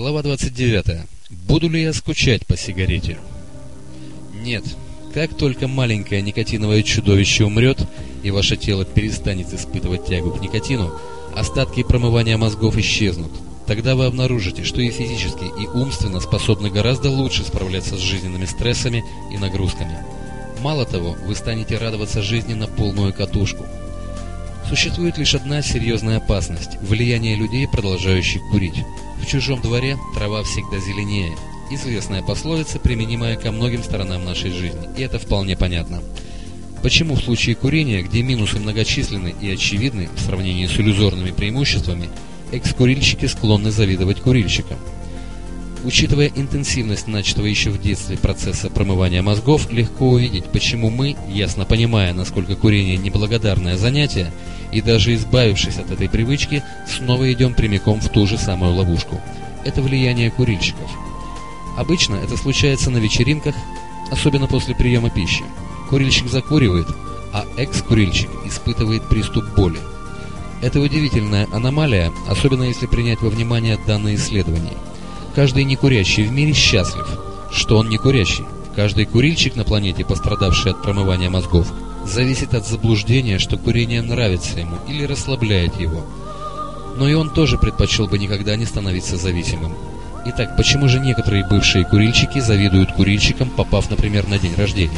Глава 29. Буду ли я скучать по сигарете? Нет. Как только маленькое никотиновое чудовище умрет, и ваше тело перестанет испытывать тягу к никотину, остатки промывания мозгов исчезнут. Тогда вы обнаружите, что и физически, и умственно способны гораздо лучше справляться с жизненными стрессами и нагрузками. Мало того, вы станете радоваться жизни на полную катушку. Существует лишь одна серьезная опасность – влияние людей, продолжающих курить. В чужом дворе трава всегда зеленее. Известная пословица, применимая ко многим сторонам нашей жизни, и это вполне понятно. Почему в случае курения, где минусы многочисленны и очевидны в сравнении с иллюзорными преимуществами, экс-курильщики склонны завидовать курильщикам? Учитывая интенсивность начатого еще в детстве процесса промывания мозгов, легко увидеть, почему мы, ясно понимая, насколько курение неблагодарное занятие, и даже избавившись от этой привычки, снова идем прямиком в ту же самую ловушку. Это влияние курильщиков. Обычно это случается на вечеринках, особенно после приема пищи. Курильщик закуривает, а экс-курильщик испытывает приступ боли. Это удивительная аномалия, особенно если принять во внимание данные исследований. Каждый некурящий в мире счастлив, что он не курящий. Каждый курильщик на планете, пострадавший от промывания мозгов, зависит от заблуждения, что курение нравится ему или расслабляет его. Но и он тоже предпочел бы никогда не становиться зависимым. Итак, почему же некоторые бывшие курильщики завидуют курильщикам, попав, например, на день рождения?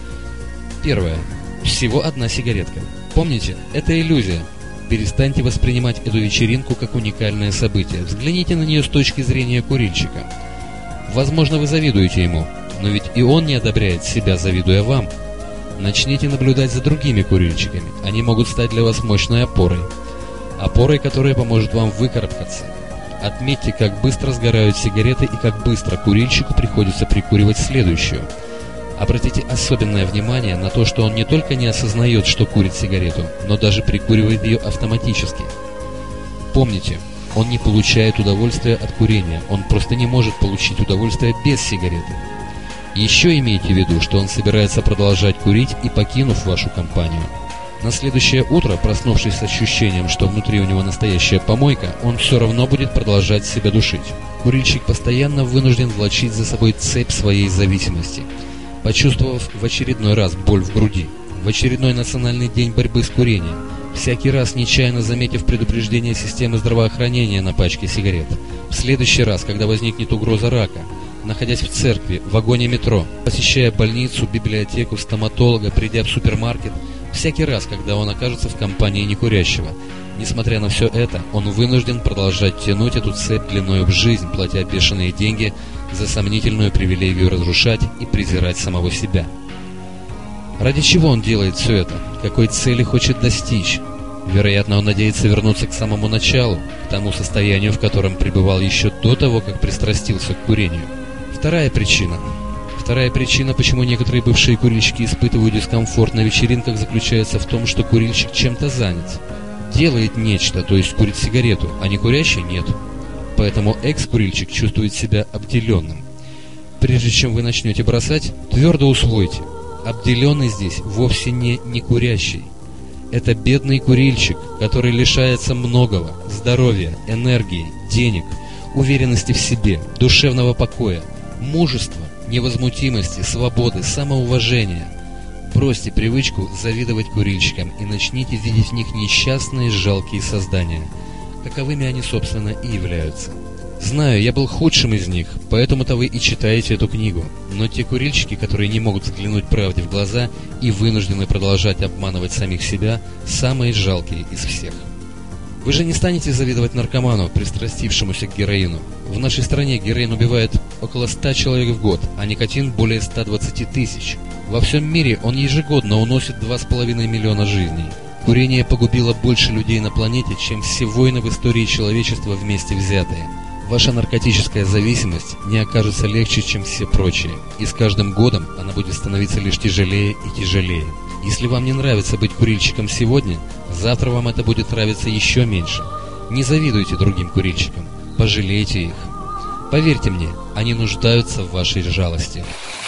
Первое. Всего одна сигаретка. Помните, это иллюзия. Перестаньте воспринимать эту вечеринку как уникальное событие. Взгляните на нее с точки зрения курильщика. Возможно, вы завидуете ему, но ведь и он не одобряет себя, завидуя вам. Начните наблюдать за другими курильщиками. Они могут стать для вас мощной опорой. Опорой, которая поможет вам выкарабкаться. Отметьте, как быстро сгорают сигареты и как быстро курильщику приходится прикуривать следующую. Обратите особенное внимание на то, что он не только не осознает, что курит сигарету, но даже прикуривает ее автоматически. Помните, он не получает удовольствия от курения, он просто не может получить удовольствие без сигареты. Еще имейте в виду, что он собирается продолжать курить и покинув вашу компанию. На следующее утро, проснувшись с ощущением, что внутри у него настоящая помойка, он все равно будет продолжать себя душить. Курильщик постоянно вынужден влачить за собой цепь своей зависимости. Почувствовав в очередной раз боль в груди, в очередной национальный день борьбы с курением, всякий раз нечаянно заметив предупреждение системы здравоохранения на пачке сигарет, в следующий раз, когда возникнет угроза рака, находясь в церкви, в вагоне метро, посещая больницу, библиотеку, стоматолога, придя в супермаркет, всякий раз, когда он окажется в компании некурящего. Несмотря на все это, он вынужден продолжать тянуть эту цепь длиною в жизнь, платя бешеные деньги за сомнительную привилегию разрушать и презирать самого себя. Ради чего он делает все это? Какой цели хочет достичь? Вероятно, он надеется вернуться к самому началу, к тому состоянию, в котором пребывал еще до того, как пристрастился к курению. Вторая причина, почему некоторые бывшие курильщики испытывают дискомфорт на вечеринках, заключается в том, что курильщик чем-то занят. Делает нечто, то есть курит сигарету, а не курящий нет. Поэтому экс-курильщик чувствует себя обделенным. Прежде чем вы начнете бросать, твердо усвойте: обделенный здесь вовсе не курящий. Это бедный курильщик, который лишается многого: здоровья, энергии, денег, уверенности в себе, душевного покоя, мужества, невозмутимости, свободы, самоуважения. Бросьте привычку завидовать курильщикам и начните видеть в них несчастные, жалкие создания. Таковыми они, собственно, и являются. Знаю, я был худшим из них, поэтому-то вы и читаете эту книгу. Но те курильщики, которые не могут взглянуть правде в глаза и вынуждены продолжать обманывать самих себя, самые жалкие из всех. Вы же не станете завидовать наркоману, пристрастившемуся к героину. В нашей стране героин убивает около 100 человек в год, а никотин более 120 тысяч. Во всем мире он ежегодно уносит 2,5 миллиона жизней. Курение погубило больше людей на планете, чем все войны в истории человечества вместе взятые. Ваша наркотическая зависимость не окажется легче, чем все прочие, и с каждым годом она будет становиться лишь тяжелее и тяжелее. Если вам не нравится быть курильщиком сегодня, завтра вам это будет нравиться еще меньше. Не завидуйте другим курильщикам, пожалейте их. Поверьте мне, они нуждаются в вашей жалости.